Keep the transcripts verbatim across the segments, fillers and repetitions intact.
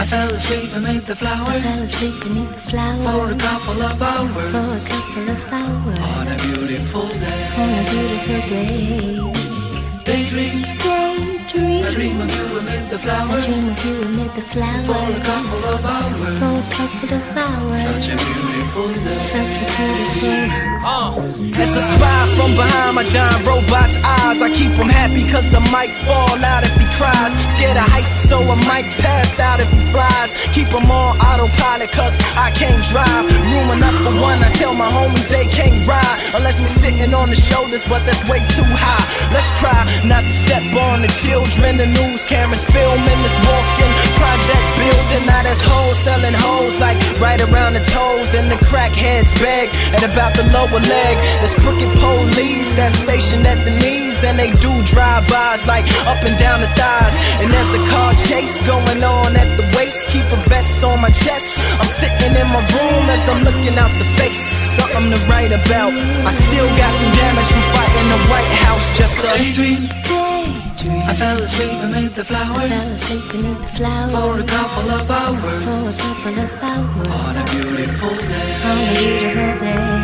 I fell asleep beneath the flowers. I fell asleep beneath the flowers for a couple of hours. For a couple of hours on a beautiful day. On a beautiful day. Daydream, daydream. I dream of you amid the flowers. I dream of you amid the flowers for a couple of hours. For a couple of hours. Such a beautiful day. Such a beautiful. Uh, it's a spy from behind my giant robot's eyes. I keep him happy cause I might fall out if he cries. Scared of heights so I might pass out if he flies. Keep him on autopilot cause I can't drive. Room enough for one, I tell my homies they can't ride unless we're sitting on the shoulders, but that's way too high. Let's try not to step on the children. The news cameras filming this walking project building. Now there's hoes selling hoes like right around the toes, and the crackheads beg at about the lower leg. There's crooked police that's stationed at the knees, and they do drive-bys like up and down the thighs. And there's a car chase going on at the waist. Keep a vest on my chest. I'm sitting in my room as I'm looking out the face. Something to write about. I still got some damage from fighting the White House. Just a daydream. Daydream. I fell asleep beneath the flowers. I fell asleep beneath the flowers for a couple of hours. For a couple of hours on a beautiful day. On a beautiful day.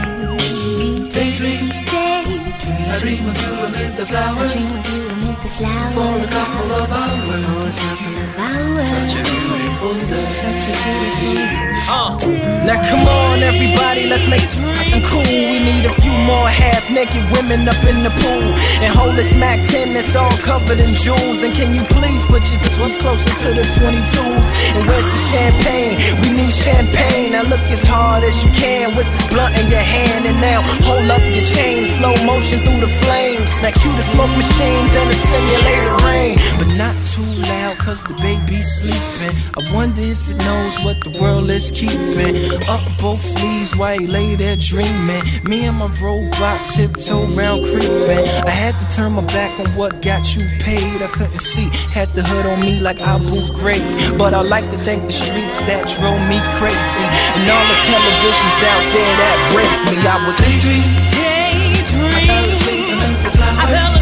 Daydream. Daydream. I dream of you amid the flowers. I dream of you amid the flowers for a couple of hours. For a couple of hours. Such a beautiful day. Such a beautiful Uh, now come on everybody, let's make it cool. We need a few more half-naked women up in the pool, and hold this Mac ten that's all covered in jewels. And can you please put your this one's closer to the twenty-twos? And where's the champagne? We need champagne. Now look as hard as you can with this blunt in your hand, and now hold up your chain, slow motion through the flames. Now cue the smoke machines and the simulated rain, but not too loud cause the baby's sleeping. I wonder if it knows what the world is keeping. Up both sleeves while he lay there dreaming. Me and my robot tiptoe round creeping. I had to turn my back on what got you paid. I couldn't see, had the hood on me like Abu Ghraib. But I like to thank the streets that drove me crazy, and all the televisions out there that breaks me. I was daydream. Daydream. I fell asleep beneath the flowers.